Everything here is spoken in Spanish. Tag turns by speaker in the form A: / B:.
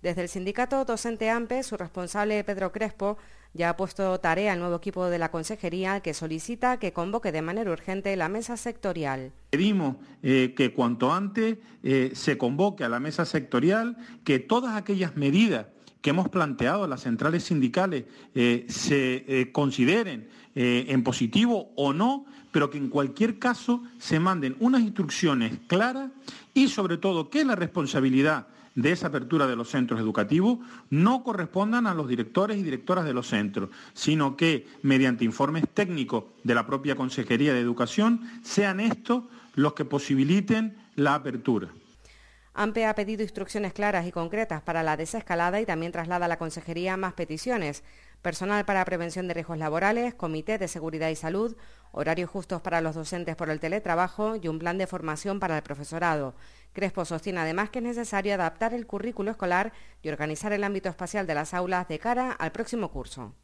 A: Desde el sindicato docente AMPE, su responsable Pedro Crespo ya ha puesto tarea al nuevo equipo de la consejería, que solicita que convoque de manera urgente la mesa sectorial.
B: Pedimos que cuanto antes se convoque a la mesa sectorial, que todas aquellas medidas que hemos planteado las centrales sindicales se consideren en positivo o no, pero que en cualquier caso se manden unas instrucciones claras y sobre todo que la responsabilidad de esa apertura de los centros educativos no correspondan a los directores y directoras de los centros, sino que mediante informes técnicos de la propia Consejería de Educación sean estos los que posibiliten la apertura.
A: AMPE ha pedido instrucciones claras y concretas para la desescalada y también traslada a la Consejería más peticiones: personal para prevención de riesgos laborales, comité de seguridad y salud, horarios justos para los docentes por el teletrabajo y un plan de formación para el profesorado. Crespo sostiene además que es necesario adaptar el currículo escolar y organizar el ámbito espacial de las aulas de cara al próximo curso.